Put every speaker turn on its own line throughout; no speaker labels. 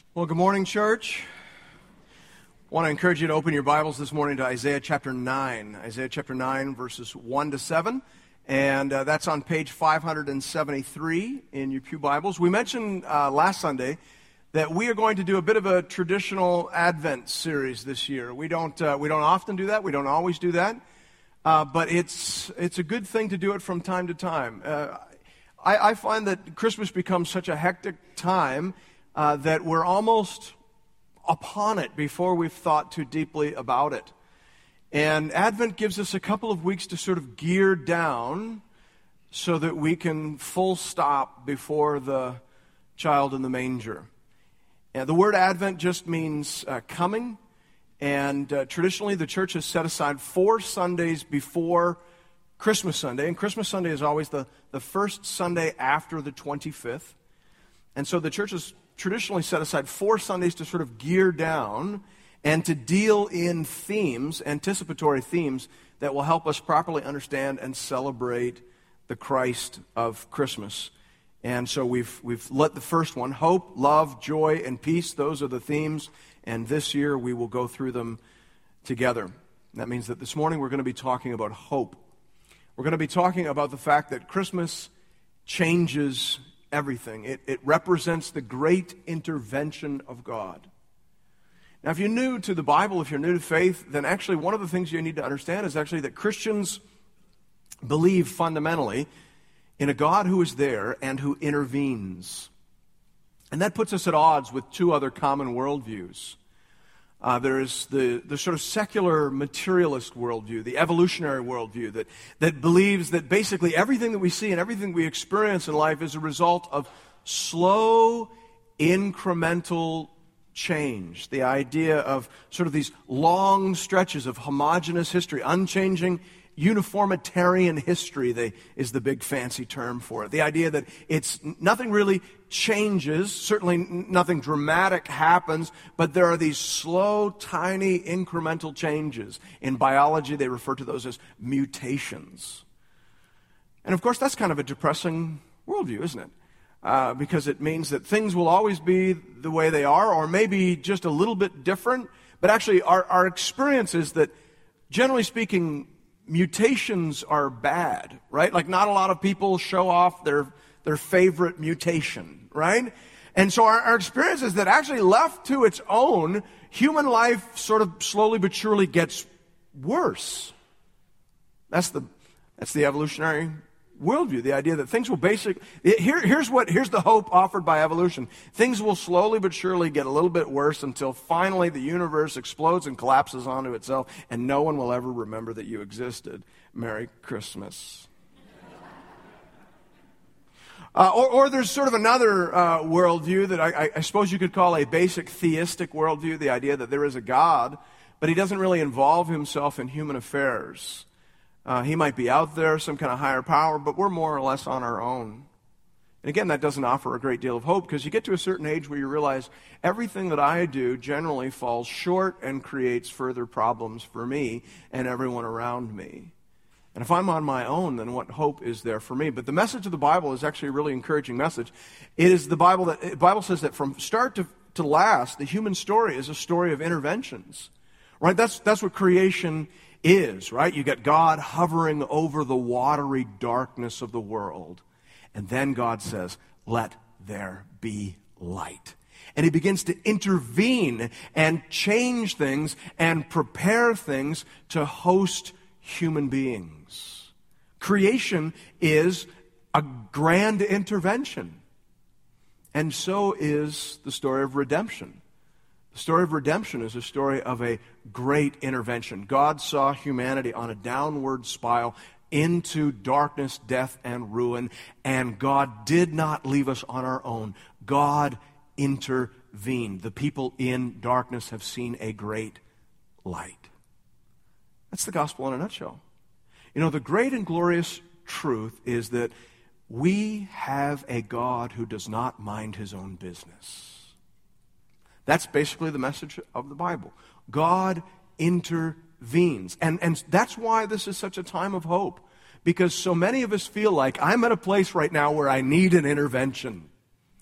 Well, good morning, church. I want to encourage you to open your Bibles this morning to Isaiah chapter 9. Isaiah chapter 9, verses 1 to 7. And that's on page 573 in your pew Bibles. We mentioned last Sunday that we are going to do a bit of a traditional Advent series this year. We don't often do that. We don't always do that. But it's a good thing to do it from time to time. I find that Christmas becomes such a hectic time that we're almost upon it before we've thought too deeply about it. And Advent gives us a couple of weeks to sort of gear down so that we can full stop before the child in the manger. And the word Advent just means coming. And traditionally, the church has set aside 4 Sundays before Christmas Sunday. And Christmas Sunday is always the first Sunday after the 25th. And so the church has traditionally set aside 4 Sundays to sort of gear down and to deal in themes, anticipatory themes, that will help us properly understand and celebrate the Christ of Christmas. And so we've let the first one, hope, love, joy, and peace, those are the themes. And this year we will go through them together. That means that this morning we're going to be talking about hope. We're going to be talking about the fact that Christmas changes everything. It represents the great intervention of God. Now, if you're new to the Bible, if you're new to faith, then actually one of the things you need to understand is actually that Christians believe fundamentally in a God who is there and who intervenes. And that puts us at odds with 2 other common worldviews. There is the sort of secular materialist worldview, the evolutionary worldview that believes that basically everything that we see and everything we experience in life is a result of slow, incremental change. The idea of sort of these long stretches of homogeneous history, unchanging uniformitarian history is the big fancy term for it. The idea that nothing really changes, certainly nothing dramatic happens, but there are these slow, tiny, incremental changes. In biology, they refer to those as mutations. And of course, that's kind of a depressing worldview, isn't it? Because it means that things will always be the way they are, or maybe just a little bit different. But actually, our experience is that, generally speaking, mutations are bad, right? Like not a lot of people show off their favorite mutation, right? And so our experience is that actually left to its own, human life sort of slowly but surely gets worse. That's the evolutionary worldview, the idea that things will here's the hope offered by evolution. Things will slowly but surely get a little bit worse until finally the universe explodes and collapses onto itself, and no one will ever remember that you existed. Merry Christmas. Or there's sort of another worldview that I suppose you could call a basic theistic worldview, the idea that there is a God, but he doesn't really involve himself in human affairs. He might be out there, some kind of higher power, but we're more or less on our own. And again, that doesn't offer a great deal of hope, because you get to a certain age where you realize everything that I do generally falls short and creates further problems for me and everyone around me. And if I'm on my own, then what hope is there for me? But the message of the Bible is actually a really encouraging message. It is the Bible says that from start to last, the human story is a story of interventions. Right? That's what creation is, right? You get God hovering over the watery darkness of the world. And then God says, let there be light. And he begins to intervene and change things and prepare things to host human beings. Creation is a grand intervention. And so is the story of redemption. The story of redemption is a story of a great intervention. God saw humanity on a downward spiral into darkness, death, and ruin, and God did not leave us on our own. God intervened. The people in darkness have seen a great light. That's the gospel in a nutshell. You know, the great and glorious truth is that we have a God who does not mind his own business. That's basically the message of the Bible. God intervenes. And that's why this is such a time of hope. Because so many of us feel like, I'm at a place right now where I need an intervention.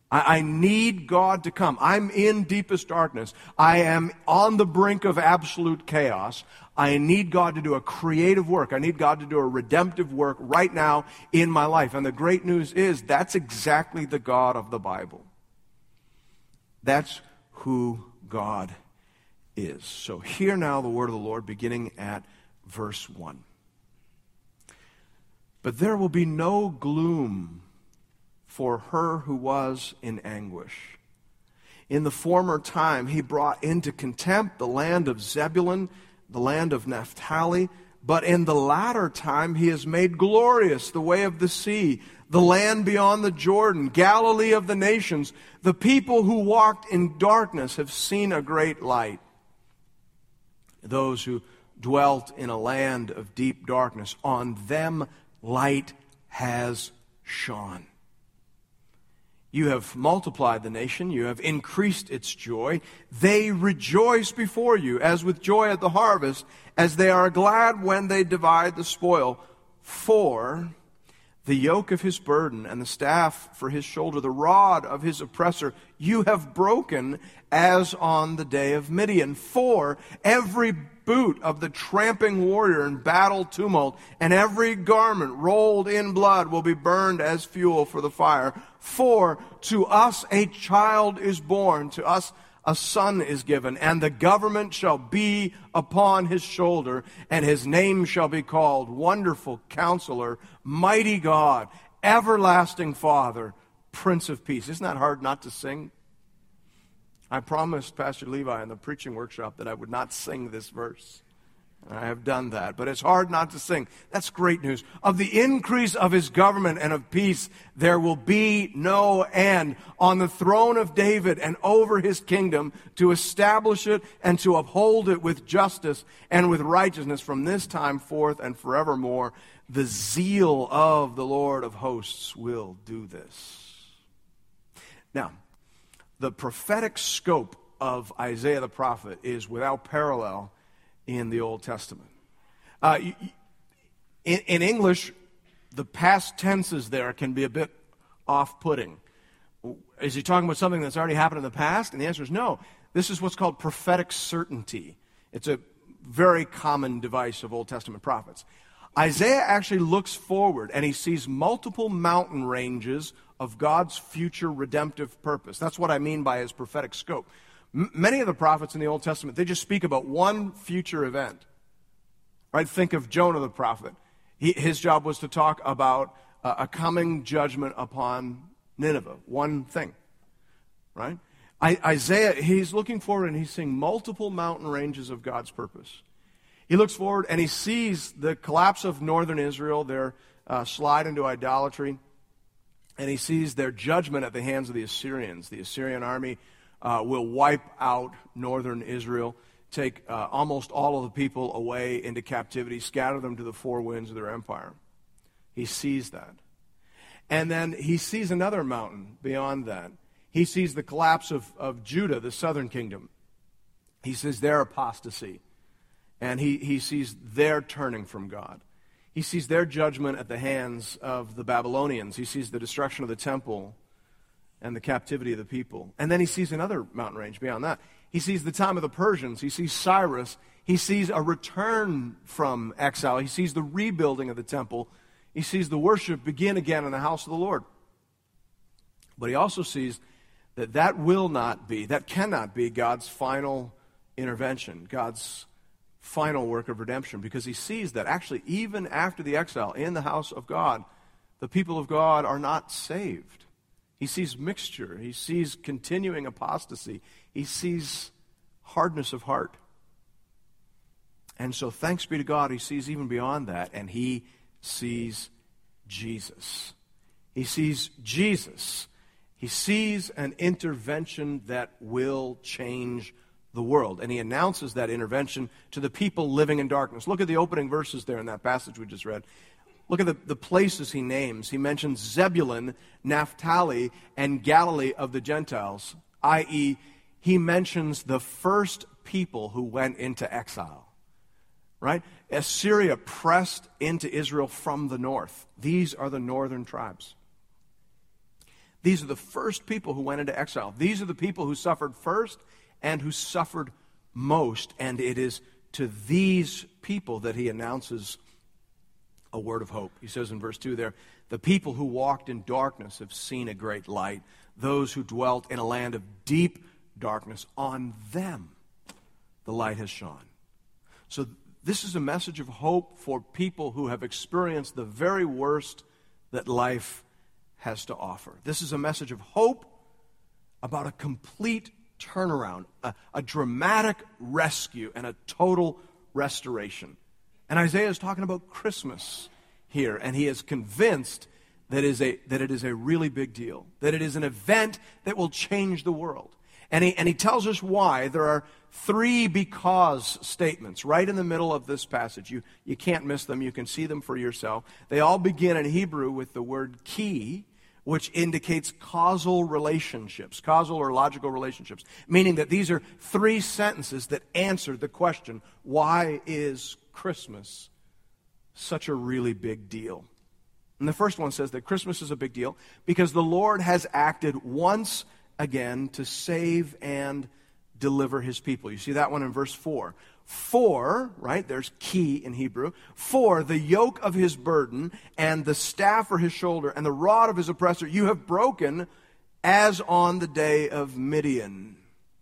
I need God to come. I'm in deepest darkness. I am on the brink of absolute chaos. I need God to do a creative work. I need God to do a redemptive work right now in my life. And the great news is that's exactly the God of the Bible. That's who God is. So hear now the word of the Lord beginning at verse 1. But there will be no gloom for her who was in anguish. In the former time he brought into contempt the land of Zebulun, the land of Naphtali, but in the latter time he has made glorious the way of the sea, the land beyond the Jordan, Galilee of the nations. The people who walked in darkness have seen a great light. Those who dwelt in a land of deep darkness, on them light has shone. You have multiplied the nation. You have increased its joy. They rejoice before you as with joy at the harvest, as they are glad when they divide the spoil. For the yoke of his burden and the staff for his shoulder, the rod of his oppressor, you have broken as on the day of Midian. For every boot of the tramping warrior in battle tumult and every garment rolled in blood will be burned as fuel for the fire. For to us a child is born, to us a son is given, and the government shall be upon his shoulder, and his name shall be called Wonderful Counselor, Mighty God, Everlasting Father, Prince of Peace. Isn't that hard not to sing? I promised Pastor Levi in the preaching workshop that I would not sing this verse. And I have done that, but it's hard not to sing. That's great news. Of the increase of his government and of peace, there will be no end on the throne of David and over his kingdom, to establish it and to uphold it with justice and with righteousness from this time forth and forevermore. The zeal of the Lord of hosts will do this. Now, the prophetic scope of Isaiah the prophet is without parallel in the Old Testament. In English, the past tenses there can be a bit off-putting. Is he talking about something that's already happened in the past? And the answer is no. This is what's called prophetic certainty. It's a very common device of Old Testament prophets. Isaiah actually looks forward, and he sees multiple mountain ranges of God's future redemptive purpose. That's what I mean by his prophetic scope. Many of the prophets in the Old Testament, they just speak about one future event. Right? Think of Jonah the prophet. His job was to talk about a coming judgment upon Nineveh. One thing. Right? Isaiah, he's looking forward and he's seeing multiple mountain ranges of God's purpose. He looks forward and he sees the collapse of northern Israel, their slide into idolatry, and he sees their judgment at the hands of the Assyrians. The Assyrian army will wipe out northern Israel, take almost all of the people away into captivity, scatter them to the four winds of their empire. He sees that. And then he sees another mountain beyond that. He sees the collapse of Judah, the southern kingdom. He sees their apostasy. And he sees their turning from God. He sees their judgment at the hands of the Babylonians. He sees the destruction of the temple and the captivity of the people. And then he sees another mountain range beyond that. He sees the time of the Persians. He sees Cyrus. He sees a return from exile. He sees the rebuilding of the temple. He sees the worship begin again in the house of the Lord. But he also sees that cannot be God's final intervention, God's final work of redemption, because he sees that actually even after the exile in the house of God, the people of God are not saved. He sees mixture. He sees continuing apostasy. He sees hardness of heart. And so thanks be to God, he sees even beyond that, and he sees Jesus. He sees Jesus. He sees an intervention that will change the world. And he announces that intervention to the people living in darkness. Look at the opening verses there in that passage we just read. Look at the places he names. He mentions Zebulun, Naphtali, and Galilee of the Gentiles, i.e., he mentions the first people who went into exile. Right? Assyria pressed into Israel from the north. These are the northern tribes. These are the first people who went into exile. These are the people who suffered first and who suffered most. And it is to these people that he announces a word of hope. He says in verse 2 there, the people who walked in darkness have seen a great light. Those who dwelt in a land of deep darkness, on them the light has shone. So this is a message of hope for people who have experienced the very worst that life has to offer. This is a message of hope about a complete turnaround, a dramatic rescue, and a total restoration. And Isaiah is talking about Christmas here, and he is convinced that it is a really big deal, that it is an event that will change the world. And he tells us why. There are 3 because statements right in the middle of this passage. You can't miss them. You can see them for yourself. They all begin in Hebrew with the word ki, which indicates causal relationships, causal or logical relationships, meaning that these are 3 sentences that answer the question, why is Christmas such a really big deal? And the first one says that Christmas is a big deal because the Lord has acted once again to save and deliver his people. You see that one in verse 4. For, right, there's key in Hebrew, for the yoke of his burden and the staff for his shoulder and the rod of his oppressor you have broken as on the day of Midian.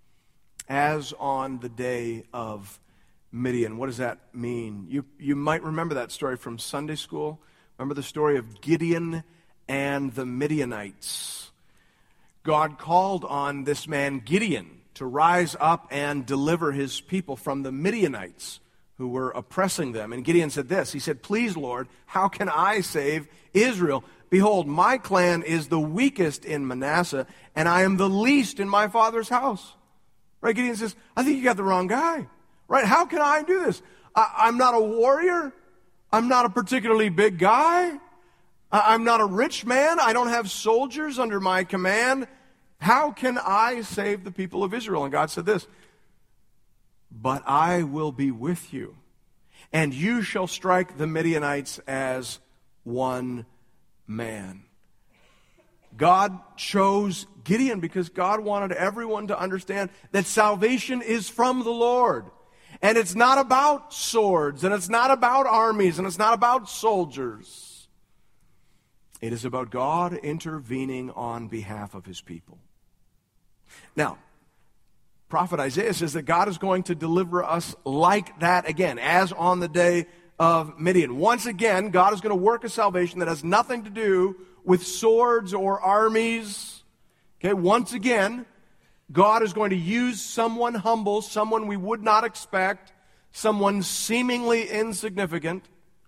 As on the day of Midian. What does that mean? You might remember that story from Sunday school. Remember the story of Gideon and the Midianites. God called on this man Gideon to rise up and deliver his people from the Midianites who were oppressing them. And Gideon said this, he said, please, Lord, how can I save Israel? Behold, my clan is the weakest in Manasseh, and I am the least in my father's house. Right? Gideon says, I think you got the wrong guy. Right? How can I do this? I'm not a warrior. I'm not a particularly big guy. I'm not a rich man. I don't have soldiers under my command. How can I save the people of Israel? And God said this, but I will be with you, and you shall strike the Midianites as one man. God chose Gideon because God wanted everyone to understand that salvation is from the Lord. And it's not about swords, and it's not about armies, and it's not about soldiers. It is about God intervening on behalf of his people. Now, prophet Isaiah says that God is going to deliver us like that again, as on the day of Midian. Once again, God is going to work a salvation that has nothing to do with swords or armies. Okay, once again, God is going to use someone humble, someone we would not expect, someone seemingly insignificant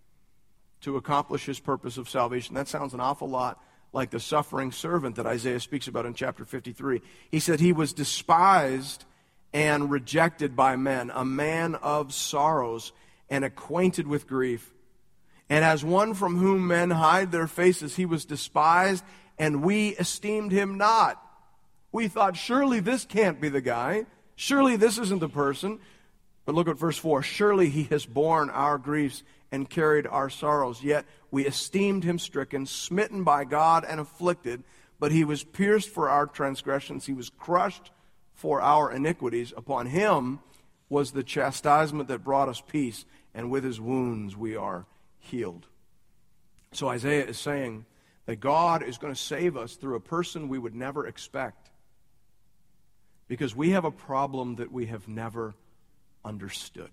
to accomplish his purpose of salvation. That sounds an awful lot like the suffering servant that Isaiah speaks about in chapter 53. He said he was despised and rejected by men, a man of sorrows and acquainted with grief. And as one from whom men hide their faces, he was despised, and we esteemed him not. We thought, surely this can't be the guy. Surely this isn't the person. But look at verse 4. Surely he has borne our griefs and carried our sorrows. Yet we esteemed him stricken, smitten by God, and afflicted. But he was pierced for our transgressions. He was crushed for our iniquities. Upon him was the chastisement that brought us peace, and with his wounds we are healed. So Isaiah is saying that God is going to save us through a person we would never expect, because we have a problem that we have never understood.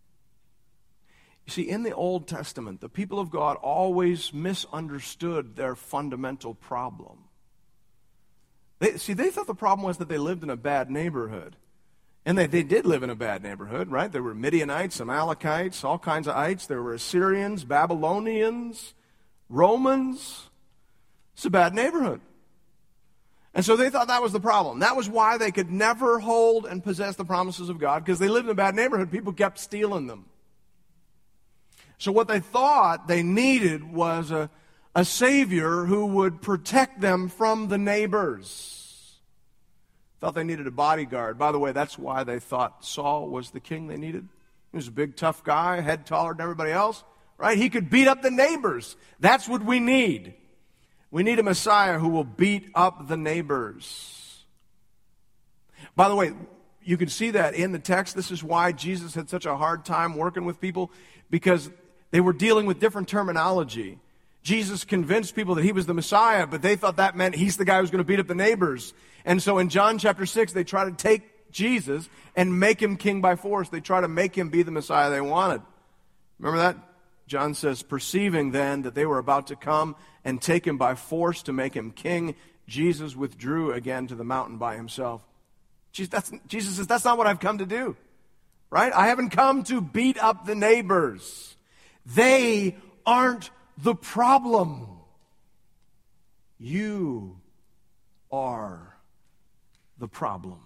You see, in the Old Testament, the people of God always misunderstood their fundamental problem. They thought the problem was that they lived in a bad neighborhood. And they did live in a bad neighborhood, right? There were Midianites, Amalekites, all kinds of ites. There were Assyrians, Babylonians, Romans. It's a bad neighborhood. And so they thought that was the problem. That was why they could never hold and possess the promises of God, because they lived in a bad neighborhood. People kept stealing them. So what they thought they needed was a Savior who would protect them from the neighbors. Thought they needed a bodyguard. By the way, that's why they thought Saul was the king they needed. He was a big, tough guy, head taller than everybody else, right? He could beat up the neighbors. That's what we need. We need a Messiah who will beat up the neighbors. By the way, you can see that in the text. This is why Jesus had such a hard time working with people, because they were dealing with different terminology. Jesus convinced people that he was the Messiah, but they thought that meant he's the guy who's going to beat up the neighbors. And so in John chapter 6, they try to take Jesus and make him king by force. They try to make him be the Messiah they wanted. Remember that? John says, perceiving then that they were about to come and take him by force to make him king, Jesus withdrew again to the mountain by himself. Jesus says, that's not what I've come to do. Right? I haven't come to beat up the neighbors. They aren't the problem. You are the problem.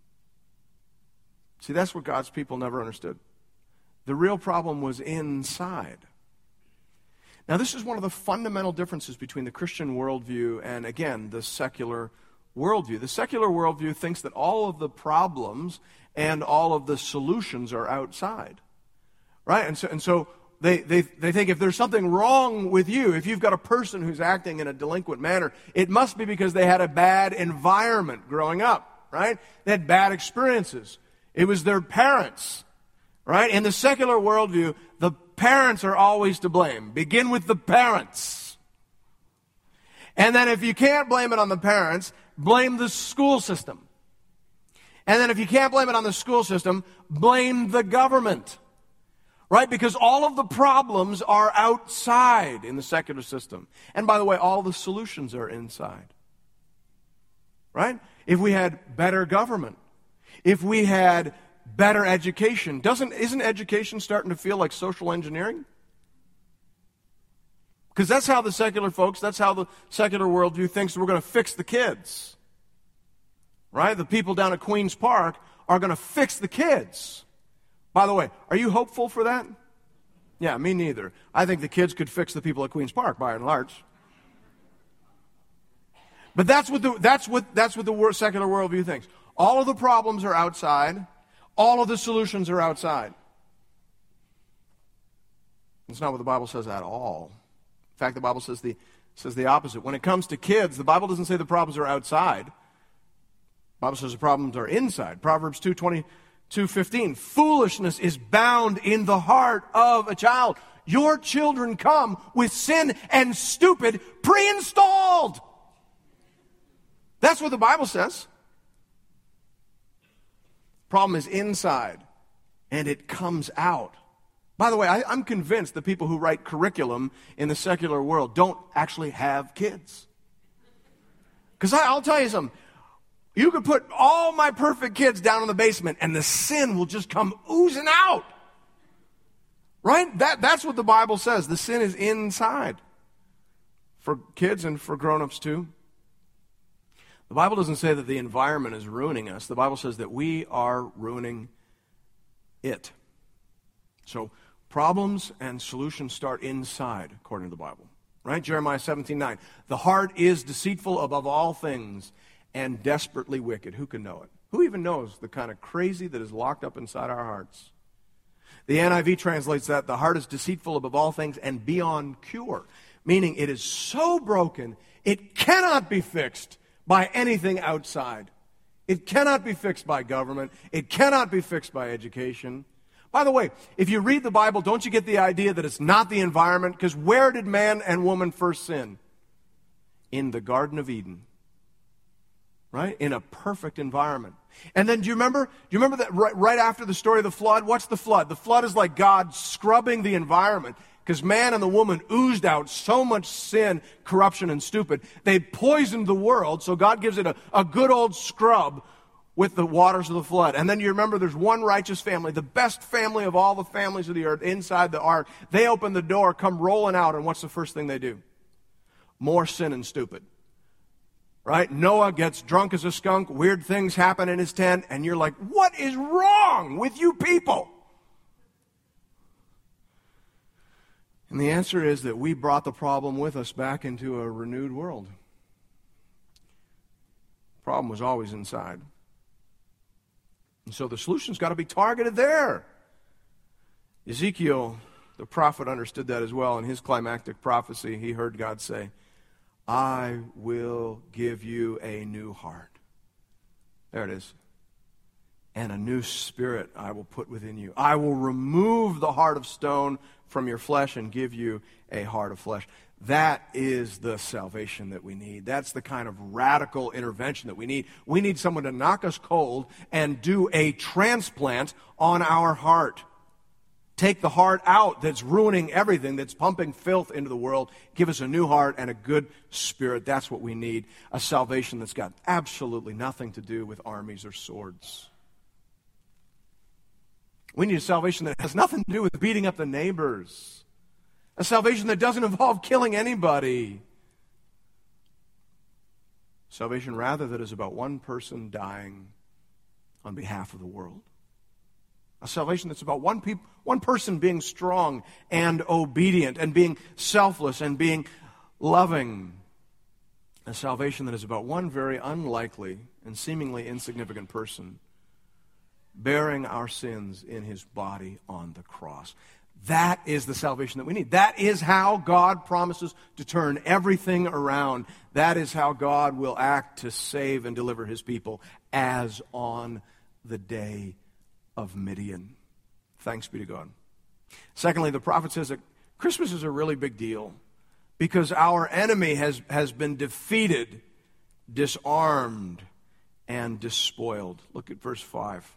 See, that's what God's people never understood. The real problem was inside. Now, this is one of the fundamental differences between the Christian worldview and, again, the secular worldview. The secular worldview thinks that all of the problems and all of the solutions are outside. Right? And so they think if there's something wrong with you, if you've got a person who's acting in a delinquent manner, it must be because they had a bad environment growing up. Right? They had bad experiences. It was their parents. Right? In the secular worldview, the parents are always to blame. Begin with the parents. And then if you can't blame it on the parents, blame the school system. And then if you can't blame it on the school system, blame the government. Right? Because all of the problems are outside in the secular system. And by the way, all the solutions are inside. Right? If we had better government, if we had better education, isn't education starting to feel like social engineering? Because that's how the secular folks, that's how the secular worldview thinks we're going to fix the kids. Right? The people down at Queen's Park are going to fix the kids. By the way, are you hopeful for that? Yeah, me neither. I think the kids could fix the people at Queen's Park by and large. But that's what the secular worldview thinks. All of the problems are outside. All of the solutions are outside. That's not what the Bible says at all. In fact, the Bible says the opposite. When it comes to kids, the Bible doesn't say the problems are outside. The Bible says the problems are inside. Proverbs 2:15. Foolishness is bound in the heart of a child. Your children come with sin and stupid pre-installed. That's what the Bible says. Problem is inside, and it comes out. By the way, I'm convinced the people who write curriculum in the secular world don't actually have kids. Because I'll tell you something. You could put all my perfect kids down in the basement, and the sin will just come oozing out. Right? That's what the Bible says. The sin is inside. For kids and for grown-ups too. The Bible doesn't say that the environment is ruining us. The Bible says that we are ruining it. So problems and solutions start inside, according to the Bible. Right? Jeremiah 17:9. The heart is deceitful above all things and desperately wicked. Who can know it? Who even knows the kind of crazy that is locked up inside our hearts? The NIV translates that the heart is deceitful above all things and beyond cure. Meaning it is so broken, it cannot be fixed by anything outside. It cannot be fixed by government. It cannot be fixed by education. By the way, if you read the Bible, don't you get the idea that it's not the environment? Because where did man and woman first sin? In the Garden of Eden. Right? In a perfect environment. And then do you remember that right after the story of the flood? What's the flood? The flood is like God scrubbing the environment. Because man and the woman oozed out so much sin, corruption, and stupid. They poisoned the world, so God gives it a good old scrub with the waters of the flood. And then you remember there's one righteous family, the best family of all the families of the earth, inside the ark. They open the door, come rolling out, and what's the first thing they do? More sin and stupid. Right? Noah gets drunk as a skunk, weird things happen in his tent, and you're like, what is wrong with you people? And the answer is that we brought the problem with us back into a renewed world. The problem was always inside. And so the solution's got to be targeted there. Ezekiel, the prophet, understood that as well. In his climactic prophecy, he heard God say, I will give you a new heart. There it is. And a new spirit I will put within you. I will remove the heart of stone from your flesh and give you a heart of flesh. That is the salvation that we need. That's the kind of radical intervention that we need. We need someone to knock us cold and do a transplant on our heart. Take the heart out that's ruining everything, that's pumping filth into the world. Give us a new heart and a good spirit. That's what we need. A salvation that's got absolutely nothing to do with armies or swords. We need a salvation that has nothing to do with beating up the neighbors. A salvation that doesn't involve killing anybody. Salvation, rather, that is about one person dying on behalf of the world. A salvation that's about one person being strong and obedient and being selfless and being loving. A salvation that is about one very unlikely and seemingly insignificant person bearing our sins in his body on the cross. That is the salvation that we need. That is how God promises to turn everything around. That is how God will act to save and deliver his people, as on the day of Midian. Thanks be to God. Secondly, the prophet says that Christmas is a really big deal because our enemy has been defeated, disarmed, and despoiled. Look at verse 5.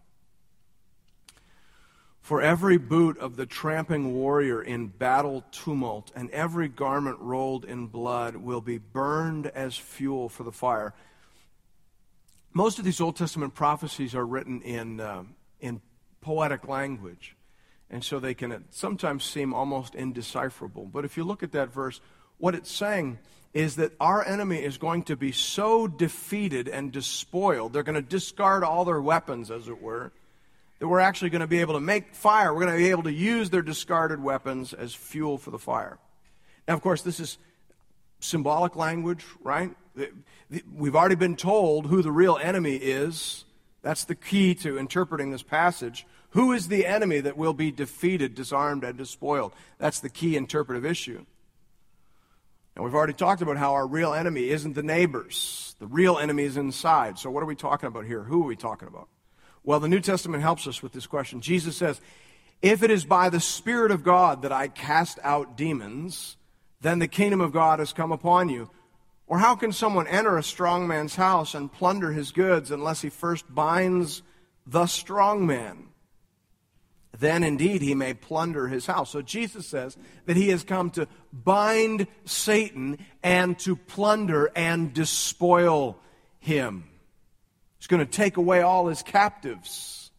For every boot of the tramping warrior in battle tumult and every garment rolled in blood will be burned as fuel for the fire. Most of these Old Testament prophecies are written in poetic language, and so they can sometimes seem almost indecipherable. But if you look at that verse, what it's saying is that our enemy is going to be so defeated and despoiled, they're going to discard all their weapons, as it were, that we're actually going to be able to make fire. We're going to be able to use their discarded weapons as fuel for the fire. Now, of course, this is symbolic language, right? We've already been told who the real enemy is. That's the key to interpreting this passage. Who is the enemy that will be defeated, disarmed, and despoiled? That's the key interpretive issue. And we've already talked about how our real enemy isn't the neighbors. The real enemy is inside. So what are we talking about here? Who are we talking about? Well, the New Testament helps us with this question. Jesus says, if it is by the Spirit of God that I cast out demons, then the kingdom of God has come upon you. Or how can someone enter a strong man's house and plunder his goods unless he first binds the strong man? Then indeed he may plunder his house. So Jesus says that he has come to bind Satan and to plunder and despoil him. He's going to take away all his captives.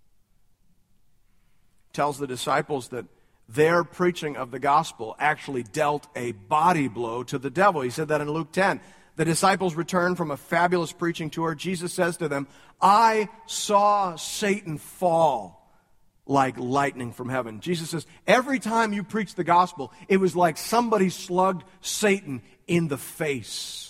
Tells the disciples that their preaching of the gospel actually dealt a body blow to the devil. He said that in Luke 10. The disciples returned from a fabulous preaching tour. Jesus says to them, I saw Satan fall like lightning from heaven. Jesus says, every time you preach the gospel, it was like somebody slugged Satan in the face.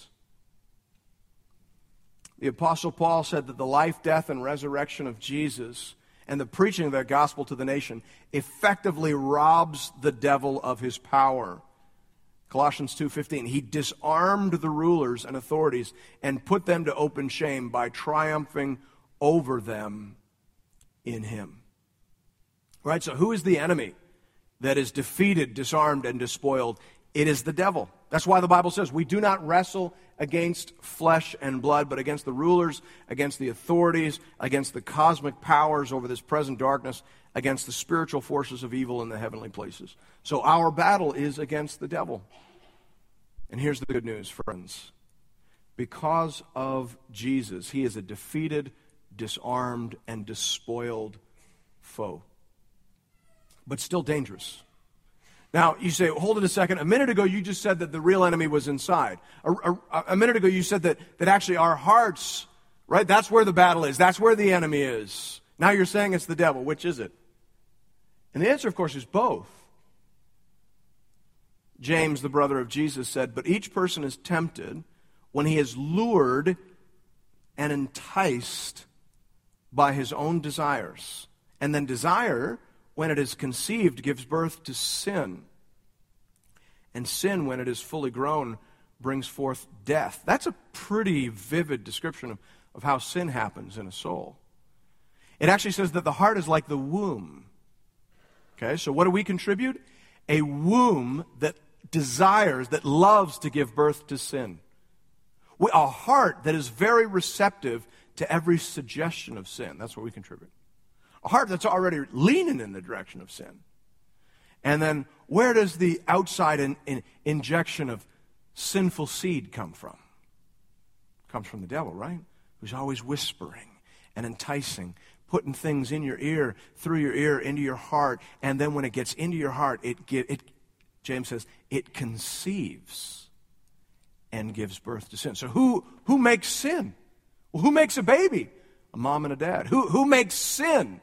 The Apostle Paul said that the life, death, and resurrection of Jesus and the preaching of that gospel to the nation effectively robs the devil of his power. Colossians 2:15, he disarmed the rulers and authorities and put them to open shame by triumphing over them in him. Right, so who is the enemy that is defeated, disarmed, and despoiled? It is the devil. That's why the Bible says we do not wrestle against flesh and blood, but against the rulers, against the authorities, against the cosmic powers over this present darkness, against the spiritual forces of evil in the heavenly places. So our battle is against the devil. And here's the good news, friends. Because of Jesus, he is a defeated, disarmed, and despoiled foe. But still dangerous. Now, you say, hold it a second. A minute ago, you just said that the real enemy was inside. A minute ago, you said that actually our hearts, right, that's where the battle is. That's where the enemy is. Now you're saying it's the devil. Which is it? And the answer, of course, is both. James, the brother of Jesus, said, but each person is tempted when he is lured and enticed by his own desires. And then desire, when it is conceived, gives birth to sin. And sin, when it is fully grown, brings forth death. That's a pretty vivid description of how sin happens in a soul. It actually says that the heart is like the womb. Okay, so what do we contribute? A womb that desires, that loves to give birth to sin. A heart that is very receptive to every suggestion of sin. That's what we contribute. A heart that's already leaning in the direction of sin. And then where does the outside injection of sinful seed come from? It comes from the devil, right? Who's always whispering and enticing, putting things in your ear, through your ear, into your heart, and then when it gets into your heart, James says, it conceives and gives birth to sin. So who makes sin? Well, who makes a baby? A mom and a dad. Who makes sin?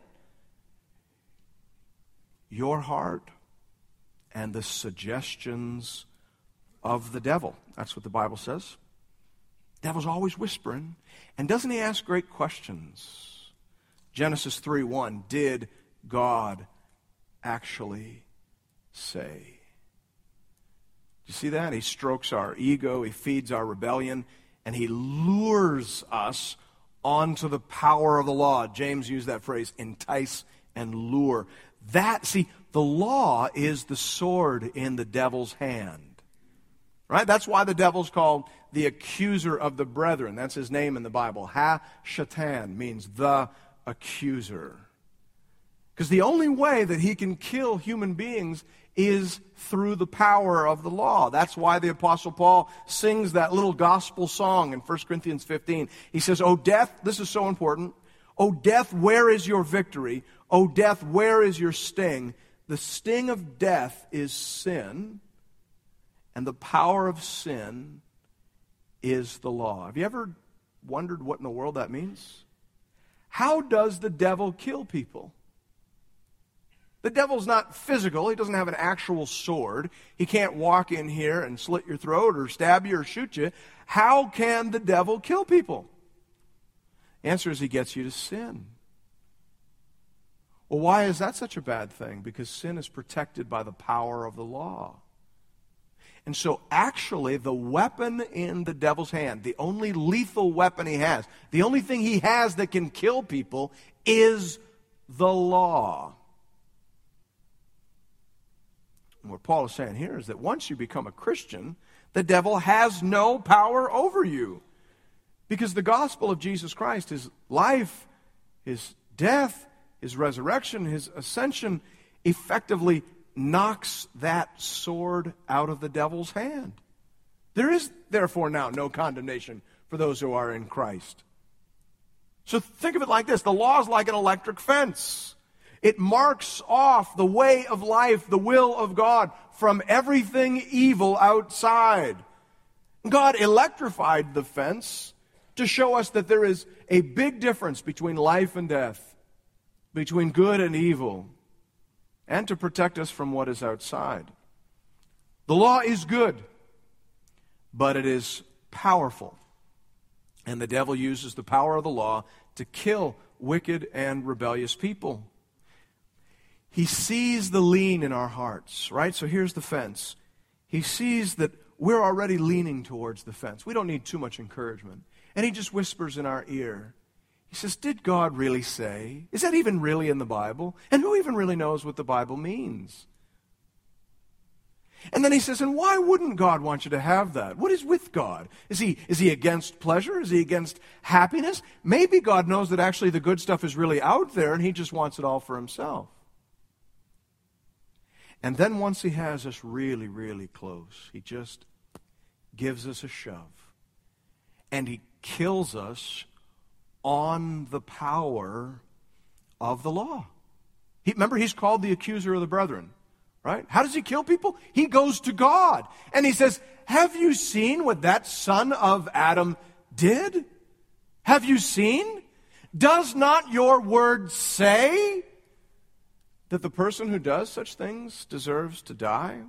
Your heart and the suggestions of the devil. That's what the Bible says. The devil's always whispering. And doesn't he ask great questions? Genesis 3:1, did God actually say? You see that? He strokes our ego, he feeds our rebellion, and he lures us onto the power of the law. James used that phrase, entice and lure. The law is the sword in the devil's hand. Right? That's why the devil's called the accuser of the brethren. That's his name in the Bible. Ha-Shatan means the accuser. Because the only way that he can kill human beings is through the power of the law. That's why the Apostle Paul sings that little gospel song in 1 Corinthians 15. He says, "O death," this is so important, "O death, where is your victory? O death, where is your sting? The sting of death is sin, and the power of sin is the law." Have you ever wondered what in the world that means? How does the devil kill people? The devil's not physical. He doesn't have an actual sword. He can't walk in here and slit your throat or stab you or shoot you. How can the devil kill people? The answer is he gets you to sin. Well, why is that such a bad thing? Because sin is protected by the power of the law. And so actually the weapon in the devil's hand, the only lethal weapon he has, the only thing he has that can kill people is the law. And what Paul is saying here is that once you become a Christian, the devil has no power over you. Because the gospel of Jesus Christ, his life, his death, his resurrection, his ascension, effectively knocks that sword out of the devil's hand. There is, therefore, now no condemnation for those who are in Christ. So think of it like this. The law is like an electric fence. It marks off the way of life, the will of God, from everything evil outside. God electrified the fence to show us that there is a big difference between life and death, between good and evil, and to protect us from what is outside. The law is good, but it is powerful. And the devil uses the power of the law to kill wicked and rebellious people. He sees the lean in our hearts, right? So here's the fence. He sees that we're already leaning towards the fence. We don't need too much encouragement. And he just whispers in our ear. He says, did God really say? Is that even really in the Bible? And who even really knows what the Bible means? And then he says, and why wouldn't God want you to have that? What is with God? Is he against pleasure? Is he against happiness? Maybe God knows that actually the good stuff is really out there and he just wants it all for himself. And then once he has us really, really close, he just gives us a shove. And he kills us on the power of the law. Remember, he's called the accuser of the brethren, right? How does he kill people? He goes to God, and he says, have you seen what that son of Adam did? Have you seen? Does not your word say that the person who does such things deserves to die?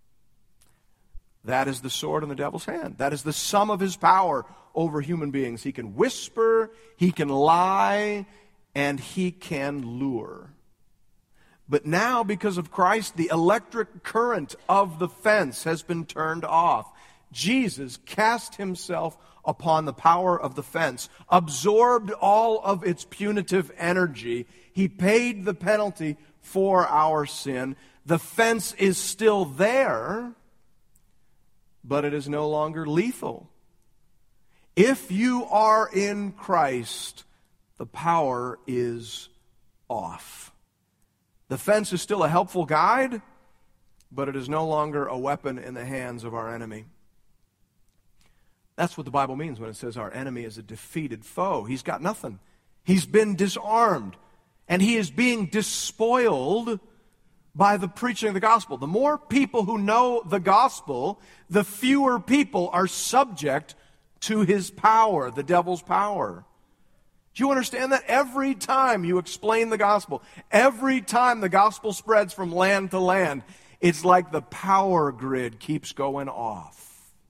That is the sword in the devil's hand. That is the sum of his power over human beings. He can whisper, he can lie, and he can lure. But now, because of Christ, the electric current of the fence has been turned off. Jesus cast himself upon the power of the fence, absorbed all of its punitive energy. He paid the penalty for our sin. The fence is still there, but it is no longer lethal. If you are in Christ, the power is off. The fence is still a helpful guide, but it is no longer a weapon in the hands of our enemy. That's what the Bible means when it says our enemy is a defeated foe. He's got nothing. He's been disarmed, and he is being despoiled by the preaching of the gospel. The more people who know the gospel, the fewer people are subject to his power, the devil's power. Do you understand that? Every time you explain the gospel, every time the gospel spreads from land to land, it's like the power grid keeps going off.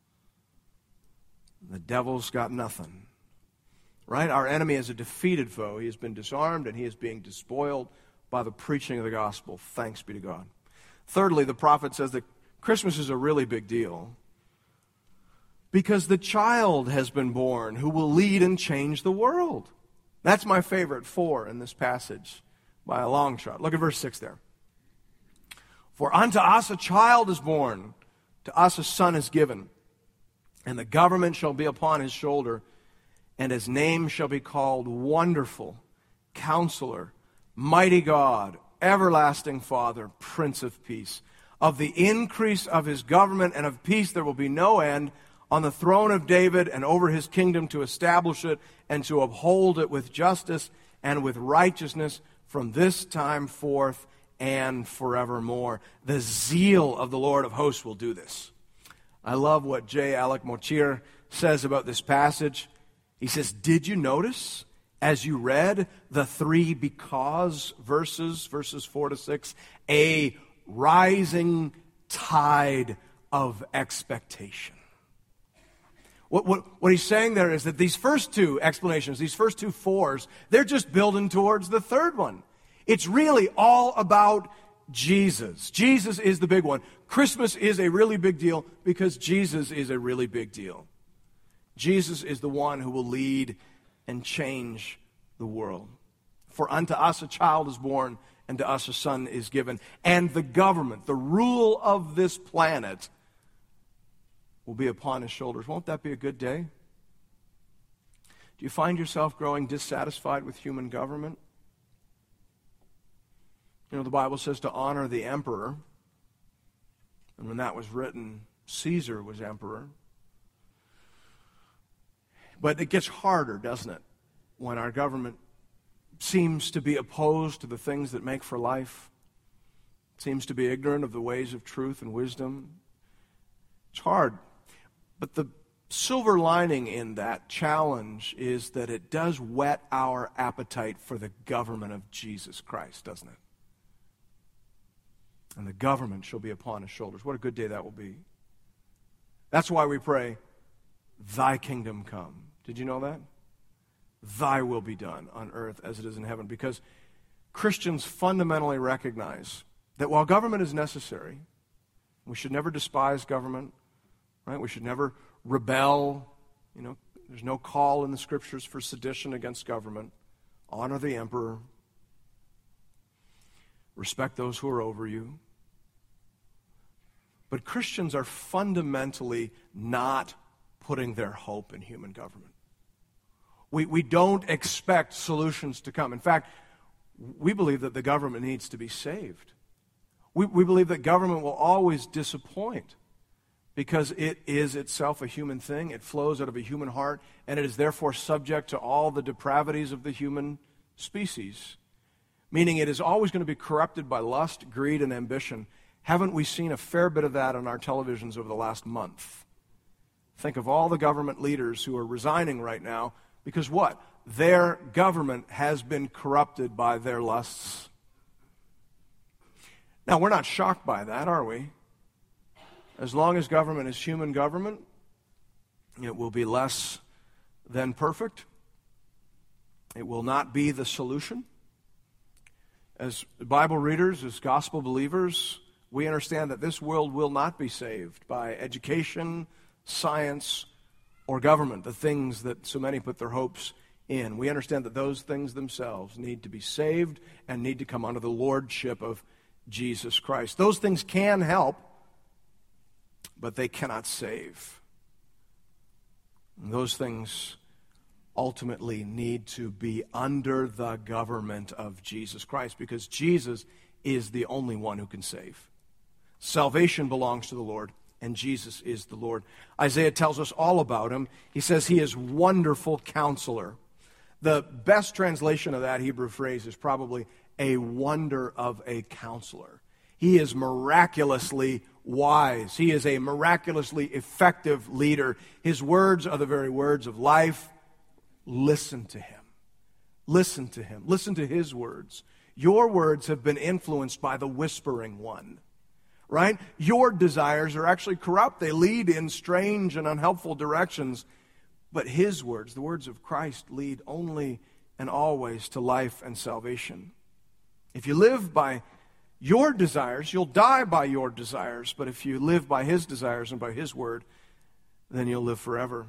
The devil's got nothing. Right? Our enemy is a defeated foe. He has been disarmed and he is being despoiled by the preaching of the gospel. Thanks be to God. Thirdly, the prophet says that Christmas is a really big deal because the child has been born who will lead and change the world. That's my favorite 4 in this passage by a long shot. Look at verse 6 there. For unto us a child is born, to us a son is given, and the government shall be upon his shoulder, and his name shall be called Wonderful, Counselor, Mighty God, Everlasting Father, Prince of Peace. Of the increase of his government and of peace there will be no end, on the throne of David and over his kingdom, to establish it and to uphold it with justice and with righteousness from this time forth and forevermore. The zeal of the Lord of hosts will do this. I love what J. Alec Motyer says about this passage. He says, did you notice as you read the 3 because verses 4 to 6, a rising tide of expectation? What he's saying there is that these first 2 explanations, these first 2 fours, they're just building towards the third one. It's really all about Jesus. Jesus is the big one. Christmas is a really big deal because Jesus is a really big deal. Jesus is the one who will lead and change the world. For unto us a child is born, and to us a son is given. And the government, the rule of this planet, will be upon his shoulders. Won't that be a good day? Do you find yourself growing dissatisfied with human government? You know, the Bible says to honor the emperor. And when that was written, Caesar was emperor. But it gets harder, doesn't it, when our government seems to be opposed to the things that make for life, seems to be ignorant of the ways of truth and wisdom. It's hard. But the silver lining in that challenge is that it does whet our appetite for the government of Jesus Christ, doesn't it? And the government shall be upon his shoulders. What a good day that will be. That's why we pray, thy kingdom come. Did you know that? Thy will be done on earth as it is in heaven. Because Christians fundamentally recognize that while government is necessary, we should never despise government, right? We should never rebel. You know, there's no call in the scriptures for sedition against government. Honor the emperor. Respect those who are over you. But Christians are fundamentally not putting their hope in human government. We don't expect solutions to come. In fact, we believe that the government needs to be saved. We believe that government will always disappoint because it is itself a human thing. It flows out of a human heart, and it is therefore subject to all the depravities of the human species. Meaning it is always going to be corrupted by lust, greed, and ambition. Haven't we seen a fair bit of that on our televisions over the last month? Think of all the government leaders who are resigning right now because what? Their government has been corrupted by their lusts. Now, we're not shocked by that, are we? As long as government is human government, it will be less than perfect. It will not be the solution. As Bible readers, as gospel believers, we understand that this world will not be saved by education, science, or government, the things that so many put their hopes in. We understand that those things themselves need to be saved and need to come under the lordship of Jesus Christ. Those things can help, but they cannot save. And those things ultimately need to be under the government of Jesus Christ, because Jesus is the only one who can save. Salvation belongs to the Lord, and Jesus is the Lord. Isaiah tells us all about him. He says he is wonderful counselor. The best translation of that Hebrew phrase is probably a wonder of a counselor. He is miraculously wise. He is a miraculously effective leader. His words are the very words of life. Listen to him. Listen to him. Listen to his words. Your words have been influenced by the whispering one, right? Your desires are actually corrupt. They lead in strange and unhelpful directions. But his words, the words of Christ, lead only and always to life and salvation. If you live by your desires, you'll die by your desires. But if you live by his desires and by his word, then you'll live forever.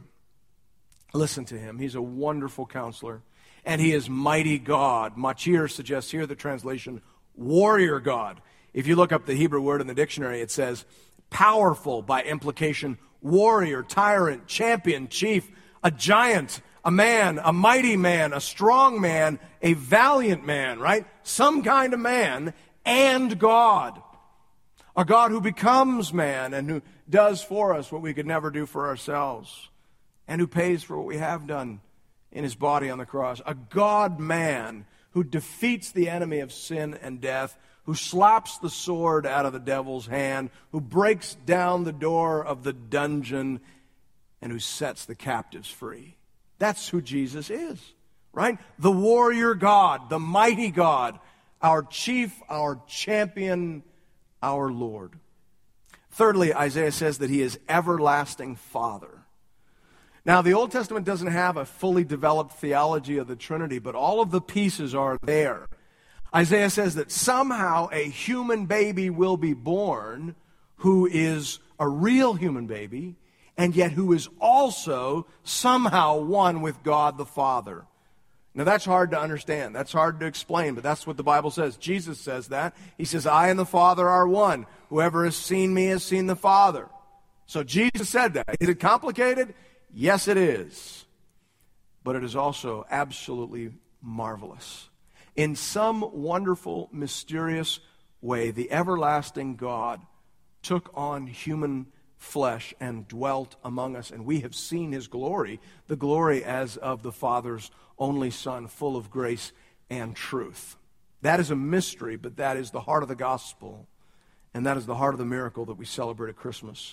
Listen to him. He's a wonderful counselor. And he is mighty God. Machir suggests here the translation, warrior God. If you look up the Hebrew word in the dictionary, it says powerful, by implication, warrior, tyrant, champion, chief, a giant, a man, a mighty man, a strong man, a valiant man, right? Some kind of man, and God. A God who becomes man and who does for us what we could never do for ourselves, and who pays for what we have done in his body on the cross. A God-man who defeats the enemy of sin and death, who slaps the sword out of the devil's hand, who breaks down the door of the dungeon, and who sets the captives free. That's who Jesus is, right? The warrior God, the mighty God, our chief, our champion, our Lord. Thirdly, Isaiah says that he is everlasting Father. Now, the Old Testament doesn't have a fully developed theology of the Trinity, but all of the pieces are there. Isaiah says that somehow a human baby will be born who is a real human baby, and yet who is also somehow one with God the Father. Now, that's hard to understand. That's hard to explain, but that's what the Bible says. Jesus says that. He says, I and the Father are one. Whoever has seen me has seen the Father. So Jesus said that. Is it complicated? Yes, it is. But it is also absolutely marvelous. In some wonderful, mysterious way, the everlasting God took on human flesh and dwelt among us, and we have seen his glory, the glory as of the Father's only Son, full of grace and truth. That is a mystery, but that is the heart of the gospel, and that is the heart of the miracle that we celebrate at Christmas.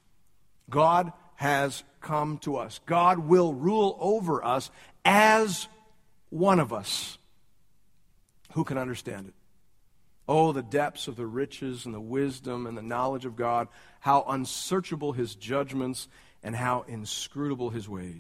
God has come to us. God will rule over us as one of us. Who can understand it? Oh, the depths of the riches and the wisdom and the knowledge of God, how unsearchable his judgments and how inscrutable his ways.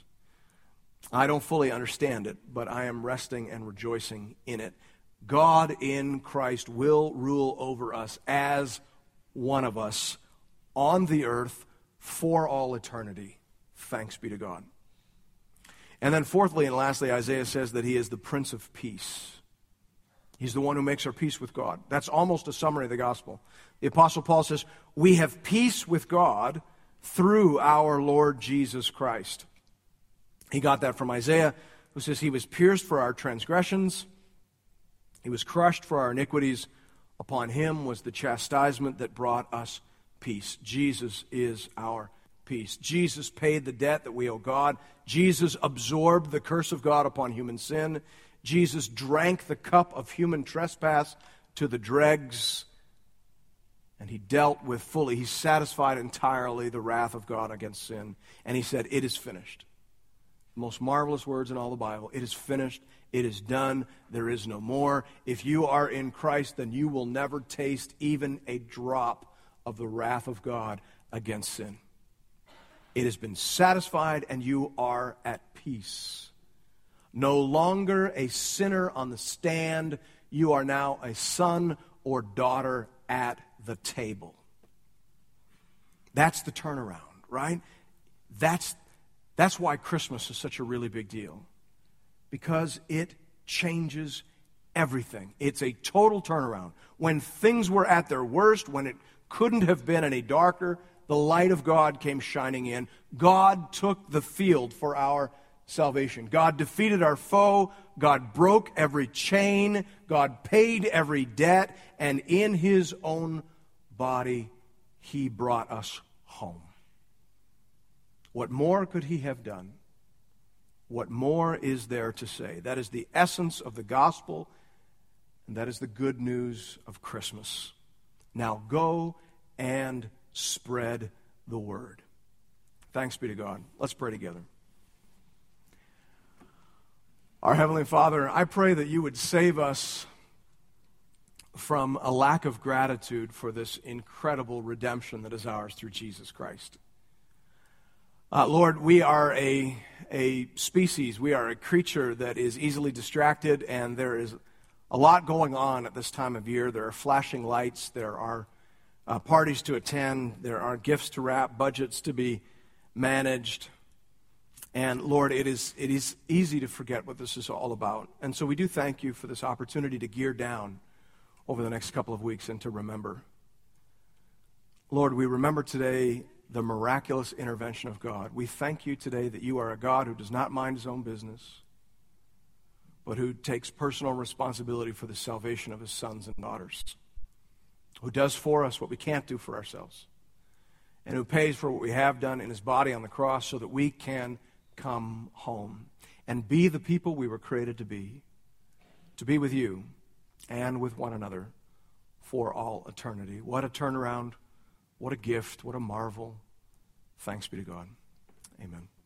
I don't fully understand it, but I am resting and rejoicing in it. God in Christ will rule over us as one of us on the earth for all eternity. Thanks be to God. And then fourthly and lastly, Isaiah says that he is the Prince of Peace. He's the one who makes our peace with God. That's almost a summary of the gospel. The Apostle Paul says, we have peace with God through our Lord Jesus Christ. He got that from Isaiah, who says he was pierced for our transgressions, he was crushed for our iniquities. Upon him was the chastisement that brought us peace. Jesus is our peace. Jesus paid the debt that we owe God. Jesus absorbed the curse of God upon human sin. Jesus drank the cup of human trespass to the dregs, and he dealt with fully, he satisfied entirely the wrath of God against sin. And he said, it is finished. The most marvelous words in all the Bible. It is finished. It is done. There is no more. If you are in Christ, then you will never taste even a drop of the wrath of God against sin. It has been satisfied, and you are at peace. No longer a sinner on the stand. You are now a son or daughter at the table. That's the turnaround. right? That's why Christmas is such a really big deal, because it changes everything. It's a total turnaround. When things were at their worst, when it couldn't have been any darker, the light of God came shining in. God took the field for our salvation. God defeated our foe. God broke every chain. God paid every debt. And in his own body, he brought us home. What more could he have done? What more is there to say? That is the essence of the gospel, and that is the good news of Christmas. Now go and spread the word. Thanks be to God. Let's pray together. Our Heavenly Father, I pray that you would save us from a lack of gratitude for this incredible redemption that is ours through Jesus Christ. Lord, we are a species, we are a creature that is easily distracted, and there is a lot going on at this time of year. There are flashing lights, there are parties to attend, there are gifts to wrap, budgets to be managed. And Lord, it is easy to forget what this is all about. And so we do thank you for this opportunity to gear down over the next couple of weeks and to remember. Lord, we remember today the miraculous intervention of God. We thank you today that you are a God who does not mind his own business, but who takes personal responsibility for the salvation of his sons and daughters, who does for us what we can't do for ourselves, and who pays for what we have done in his body on the cross so that we can come home and be the people we were created to be with you and with one another for all eternity. What a turnaround, what a gift, what a marvel. Thanks be to God. Amen.